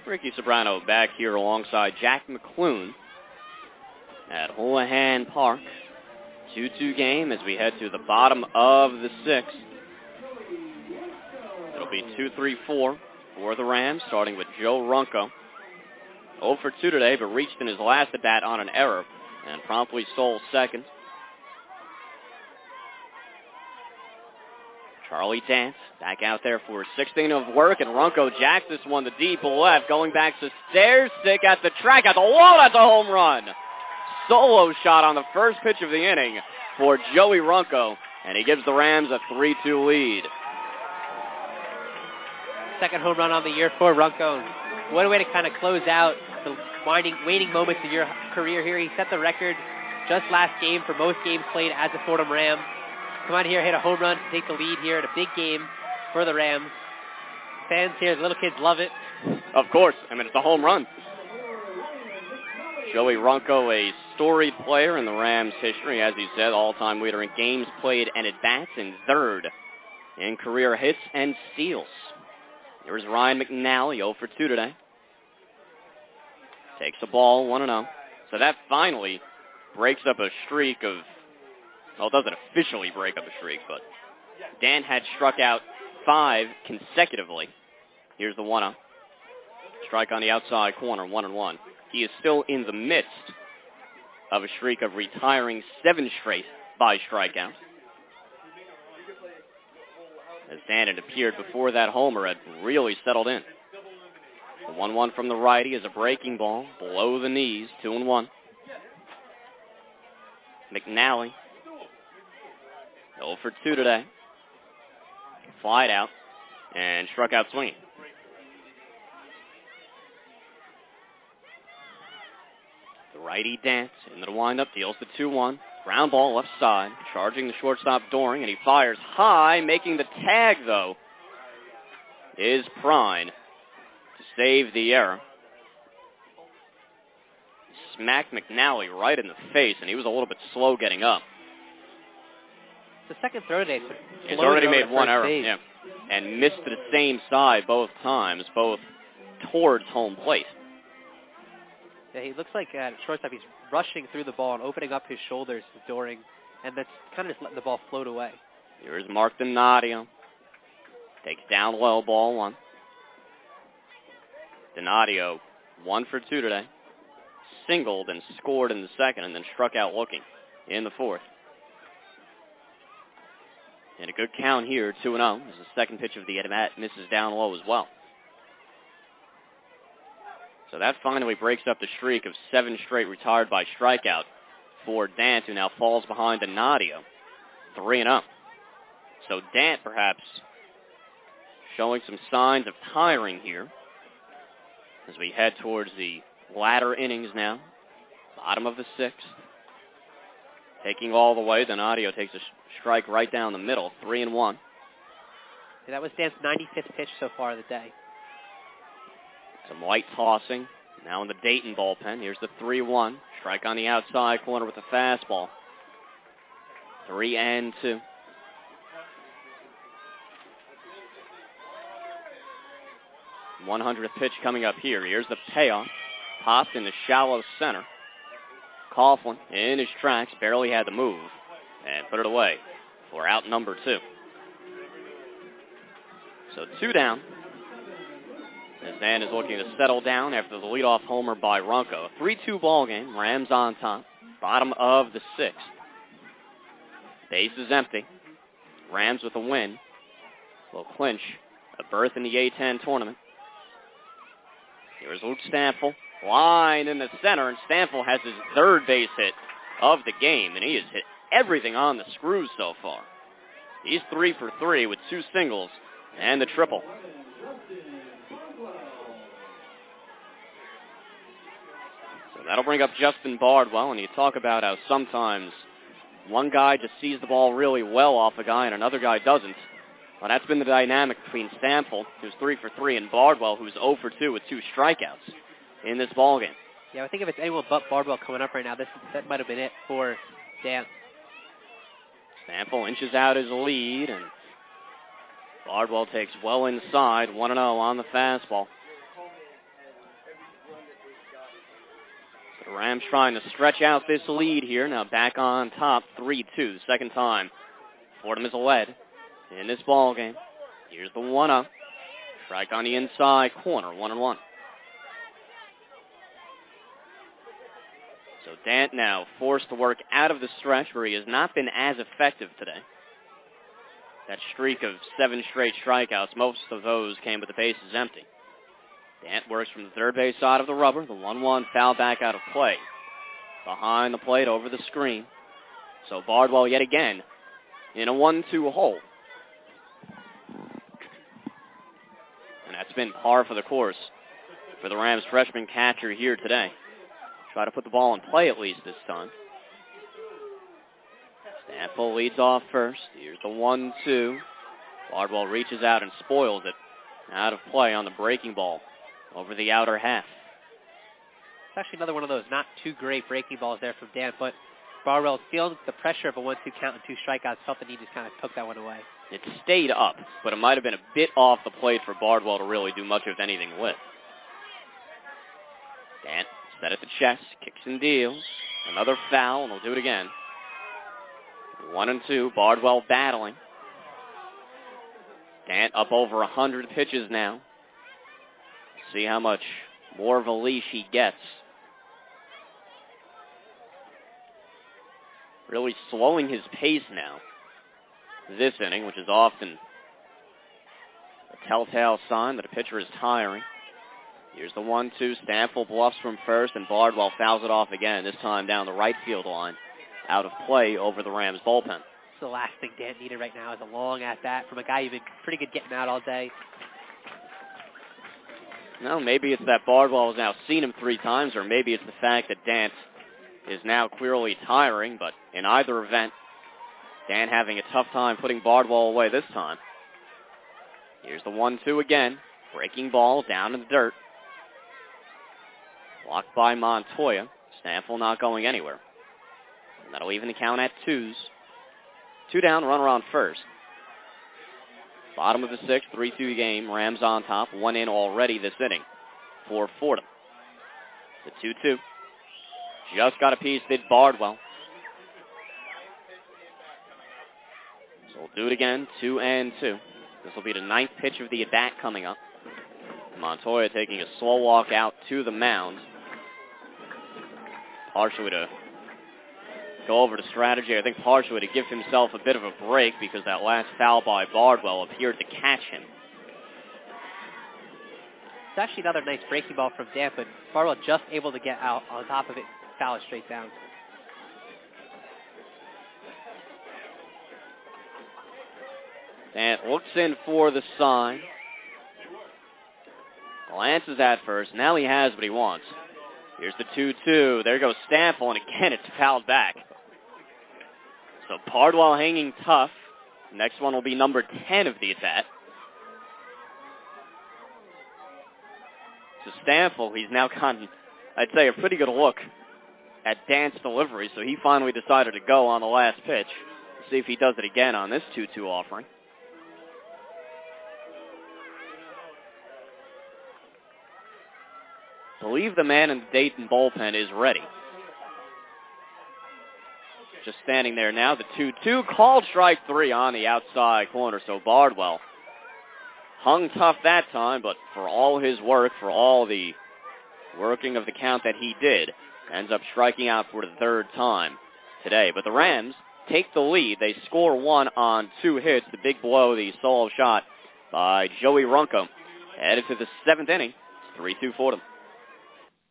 Ricky Sobrano back here alongside Jack McClune at Houlihan Park. 2-2 game as we head to the bottom of the sixth. It'll be 2-3-4 for the Rams, starting with Joe Runco. 0 for 2 today, but reached in his last at bat on an error and promptly stole second. Charlie Dance back out there for his 16th of work, and Runco jacks this one to deep left, going back to stairs, stick at the track, at the wall, that's a home run. Solo shot on the first pitch of the inning for Joey Runco, and he gives the Rams a 3-2 lead. Second home run on the year for Runco. What a way to kind of close out the waning moments of your career here. He set the record just last game for most games played as a Fordham Ram. Come on here, hit a home run to take the lead here in a big game for the Rams. Fans here, the little kids love it. Of course. I mean, it's a home run. Joey Runco, a storied player in the Rams' history, as he said, all-time leader in games played and at-bats, and third in career hits and steals. Here's Ryan McNally, 0 for 2 today. Takes the ball, 1-0. So that finally breaks up a streak of, well, it doesn't officially break up a streak, but Dan had struck out 5 consecutively. Here's the 1-0. Strike on the outside corner, 1-1. He is still in the midst of a streak of retiring 7 straight by strikeout. As Dan had appeared before that homer, had really settled in. The 1-1 from the righty is a breaking ball below the knees, 2-1. McNally, 0 for 2 today. Flied out and struck out swinging. The righty Dance into the windup, deals the 2-1. Ground ball left side, charging the shortstop Doring, and he fires high, making the tag, though, is Prine to save the error. Smacked McNally right in the face, and he was a little bit slow getting up. The second throw today. He's already made one error, yeah, and missed the same side both times, both towards home plate. Yeah, he looks like at shortstop he's rushing through the ball and opening up his shoulders to Doring, and that's kind of just letting the ball float away. Here's Mark Donadio. Takes down low, ball 1. Donadio, 1 for 2 today. Singled and scored in the second and then struck out looking in the fourth. And a good count here, 2-0. As the second pitch of the at-bat misses down low as well. So that finally breaks up the streak of 7 straight retired by strikeout for Dant, who now falls behind Donadio, 3-0. So Dant perhaps showing some signs of tiring here as we head towards the latter innings now. Bottom of the sixth. Taking all the way, Donadio takes a strike right down the middle, 3-1. Yeah, that was Dant's 95th pitch so far of the day. Some light tossing. Now in the Dayton bullpen. Here's the 3-1. Strike on the outside corner with the fastball. 3-2. #100th pitch coming up here. Here's the payoff. Popped in the shallow center. Coughlin in his tracks. Barely had to move. And put it away for out number 2. So 2 down. As Dan is looking to settle down after the leadoff homer by Runco. 3-2 ball game. Rams on top. Bottom of the sixth. Base is empty. Rams with a win will clinch a berth in the A-10 tournament. Here's Luke Stanfill. Line in the center, and Stanfill has his 3rd base hit of the game, and he has hit everything on the screws so far. He's 3 for 3 with 2 singles and the triple. So that'll bring up Justin Bardwell, and you talk about how sometimes one guy just sees the ball really well off a guy and another guy doesn't. Well, that's been the dynamic between Stanfill, who's 3 for 3, and Bardwell, who's 0 for 2 with 2 strikeouts in this ballgame. Yeah, I think if it's anyone but Bardwell coming up right now, that might have been it for Dan. Stanfill inches out his lead, and Bardwell takes well inside, 1-0 on the fastball. The Rams trying to stretch out this lead here. Now back on top, 3-2. Second time Fordham is led in this ball game. Here's the 1-0. Strike on the inside corner, 1-1. So Dant now forced to work out of the stretch where he has not been as effective today. That streak of 7 straight strikeouts, most of those came with the bases empty. Dant works from the third base side of the rubber. The 1-1 foul back out of play. Behind the plate over the screen. So Bardwell yet again in a 1-2 hole. And that's been par for the course for the Rams freshman catcher here today. Try to put the ball in play at least this time. Stanfield leads off first. Here's the 1-2. Bardwell reaches out and spoils it. Out of play on the breaking ball over the outer half. It's actually another one of those not too great breaking balls there from Dan, but Bardwell feeling the pressure of a 1-2 count and 2 strikeouts, felt the need to kind of took that one away. It stayed up, but it might have been a bit off the plate for Bardwell to really do much of anything with. Dan set at the chest, kicks and deals. Another foul, and he'll do it again. 1-2, Bardwell battling. Dant up over 100 pitches now. See how much more of a leash he gets. Really slowing his pace now this inning, which is often a telltale sign that a pitcher is tiring. Here's the 1-2. Stanfield bluffs from first, and Bardwell fouls it off again, this time down the right field line. Out of play over the Rams bullpen. The last thing Dan needed right now is a long at-bat from a guy who's been pretty good getting out all day. No, maybe it's that Bardwell has now seen him 3 times, or maybe it's the fact that Dant is now clearly tiring, but in either event, Dan having a tough time putting Bardwell away this time. Here's the 1-2 again. Breaking ball down in the dirt. Blocked by Montoya. Stanfield not going anywhere. And that'll even the count at 2s. 2 down, runner on first. Bottom of the 6th, 3-2 game. Rams on top. 1 in already this inning for Fordham. The 2-2. Just got a piece, did Bardwell. So we'll do it again, 2-2. This will be the 9th pitch of the at-bat coming up. Montoya taking a slow walk out to the mound. Partially to go over to strategy. I think partially to give himself a bit of a break because that last foul by Bardwell appeared to catch him. It's actually another nice breaking ball from Dan, but Bardwell just able to get out on top of it, foul it straight down. Dan looks in for the sign. Glances at first. Now he has what he wants. Here's the 2-2. There goes Stanfield, and again it's fouled back. So Bardwell hanging tough. Next one will be number 10 of the at-bat. So Stanfield, he's now gotten, I'd say, a pretty good look at Dant's delivery, so he finally decided to go on the last pitch. See if he does it again on this 2-2 offering. I believe the man in the Dayton bullpen is ready. Just standing there now, the 2-2, called strike 3 on the outside corner, so Bardwell hung tough that time, but for all his work, for all the working of the count that he did, ends up striking out for the 3rd time today. But the Rams take the lead. They score 1 on 2 hits. The big blow, the solo shot by Joey Runco. Headed to the 7th inning. 3-2 Fordham.